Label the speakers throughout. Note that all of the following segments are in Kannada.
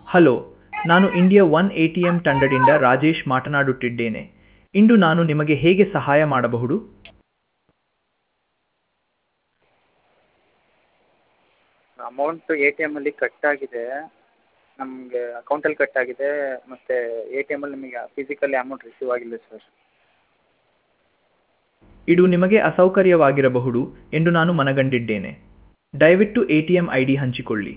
Speaker 1: ಹಲೋ, ನಾನು ಇಂಡಿಯಾ ಒನ್ ಎಟಿಎಂ ತಂಡದಿಂದ ರಾಜೇಶ್ ಮಾತನಾಡುತ್ತಿದ್ದೇನೆ. ಇಂದು ನಾನು ನಿಮಗೆ ಹೇಗೆ ಸಹಾಯ ಮಾಡಬಹುದು?
Speaker 2: ಅಮೌಂಟು ಎ ಟಿ ಎಮ್ಮಲ್ಲಿ ಕಟ್ಟಾಗಿದೆ. ನಮಗೆ ಅಕೌಂಟಲ್ಲಿ ಕಟ್ಟಾಗಿದೆ ಮತ್ತು ಎ ಟಿ ಎಮ್ಮಲ್ಲಿ ನಮಗೆ ಫಿಸಿಕಲಿ ಅಮೌಂಟ್ ರಿಸೀವ್ ಆಗಿಲ್ಲ ಸರ್.
Speaker 1: ಇದು ನಿಮಗೆ ಅಸೌಕರ್ಯವಾಗಿರಬಹುದು ಎಂದು ನಾನು ಮನಗಂಡಿದ್ದೇನೆ. ದಯವಿಟ್ಟು ಎಟಿಎಂ ಐಡಿ ಹಂಚಿಕೊಳ್ಳಿ.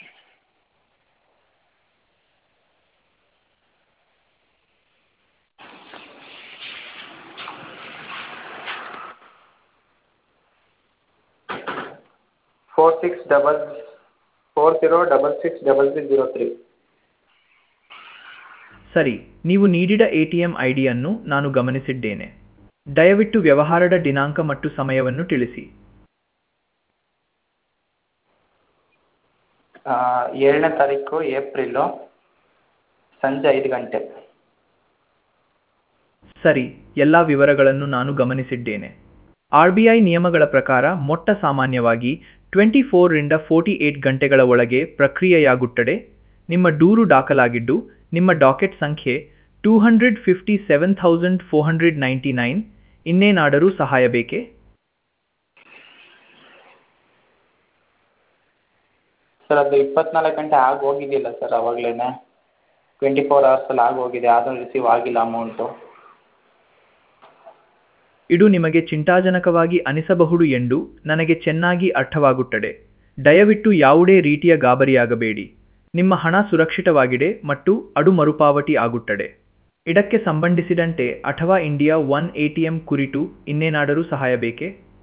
Speaker 1: 4640660003. ಸರಿ, ನೀವು ನೀಡಿದ ಎಟಿಎಂ ಐಡಿಯನ್ನು ನಾನು ಗಮನಿಸಿದ್ದೇನೆ. ದಯವಿಟ್ಟು ವ್ಯವಹಾರದ ದಿನಾಂಕ ಮತ್ತು ಸಮಯವನ್ನು ತಿಳಿಸಿ.
Speaker 2: 7ನೇ ತಾರೀಕು ಏಪ್ರಿಲು ಸಂಜೆ 5 ಗಂಟೆ.
Speaker 1: ಸರಿ, ಎಲ್ಲ ವಿವರಗಳನ್ನು ನಾನು ಗಮನಿಸಿದ್ದೇನೆ. RBI ನಿಯಮಗಳ ಪ್ರಕಾರ ಮೊಟ್ಟ ಸಾಮಾನ್ಯವಾಗಿ 24 ರಿಂದ 48 ಗಂಟೆಗಳ ಒಳಗೆ ಪ್ರಕ್ರಿಯೆಯಾಗುತ್ತದೆ. ನಿಮ್ಮ ದೂರು ದಾಖಲಾಗಿದ್ದು, ನಿಮ್ಮ ಡಾಕೆಟ್ ಸಂಖ್ಯೆ 257,499. ಇನ್ನೇನಾದರೂ ಸಹಾಯ ಬೇಕೇ?
Speaker 2: ಸರ್ ಅದು 24 ಗಂಟೆ ಆಗಿ ಹೋಗಿದ್ದಿಲ್ಲ ಸರ್, ಆವಾಗಲೇ 24 ಅವರ್ಸಲ್ಲಿ ಆಗೋಗಿದೆ, ಆದರೂ ರಿಸೀವ್ ಆಗಿಲ್ಲ ಅಮೌಂಟು.
Speaker 1: ಇದು ನಿಮಗೆ ಚಿಂತಾಜನಕವಾಗಿ ಅನಿಸಬಹುದು ಎಂದು ನನಗೆ ಚೆನ್ನಾಗಿ ಅರ್ಥವಾಗುತ್ತದೆ. ದಯವಿಟ್ಟು ಯಾವುದೇ ರೀತಿಯ ಗಾಬರಿಯಾಗಬೇಡಿ. ನಿಮ್ಮ ಹಣ ಸುರಕ್ಷಿತವಾಗಿದೆ ಮತ್ತು ಅದು ಮರುಪಾವತಿ ಆಗುತ್ತದೆ. ಇದಕ್ಕೆ ಸಂಬಂಧಿಸಿದಂತೆ ಅಥವಾ ಇಂಡಿಯಾ ಒನ್ ಎಟಿಎಂ ಕುರಿತು ಇನ್ನೇನಾದರೂ ಸಹಾಯ ಬೇಕೇ?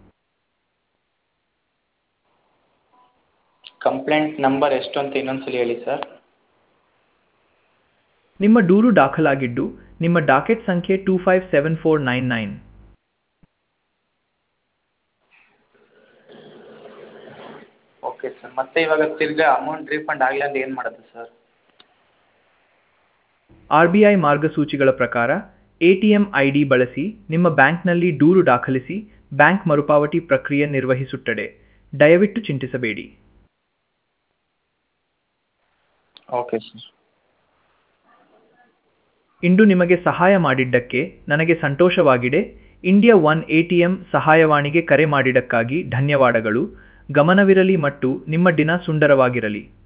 Speaker 2: ಕಂಪ್ಲೇಂಟ್ ನಂಬರ್ ಎಷ್ಟು ಅಂತ ಇನ್ನೊಂದ್ಸಲಿ ಹೇಳಿ ಸರ್.
Speaker 1: ನಿಮ್ಮ ದೂರು ದಾಖಲಾಗಿದ್ದು, ನಿಮ್ಮ ಡಾಕೆಟ್ ಸಂಖ್ಯೆ 257499.
Speaker 2: ಓಕೆ ಸರ್, ಮತ್ತೆ ಇವಾಗ ತಿರ್ಗಾ ಅಮೌಂಟ್ ರೀಫಂಡ್ ಆಗಲಿ ಅಂದ್ರೆ ಏನು ಮಾಡೋದು ಸರ್?
Speaker 1: RBI ಮಾರ್ಗಸೂಚಿಗಳ ಪ್ರಕಾರ ಎಟಿಎಂ ಐಡಿ ಬಳಸಿ ನಿಮ್ಮ ಬ್ಯಾಂಕ್ನಲ್ಲಿ ದೂರು ದಾಖಲಿಸಿ ಬ್ಯಾಂಕ್ ಮರುಪಾವತಿ ಪ್ರಕ್ರಿಯೆ ನಿರ್ವಹಿಸುತ್ತದೆ. ದಯವಿಟ್ಟು ಚಿಂತಿಸಬೇಡಿ.
Speaker 2: Okay sir.
Speaker 1: ಇಂದು ನಿಮಗೆ ಸಹಾಯ ಮಾಡಿದ್ದಕ್ಕೆ ನನಗೆ ಸಂತೋಷವಾಗಿದೆ. ಇಂಡಿಯಾ ಒನ್ ಎಟಿಎಂ ಸಹಾಯವಾಣಿಗೆ ಕರೆ ಮಾಡಿದ್ದಕ್ಕಾಗಿ ಧನ್ಯವಾದಗಳು. ಗಮನವಿರಲಿ ಮತ್ತು ನಿಮ್ಮ ದಿನ ಸುಂದರವಾಗಿರಲಿ.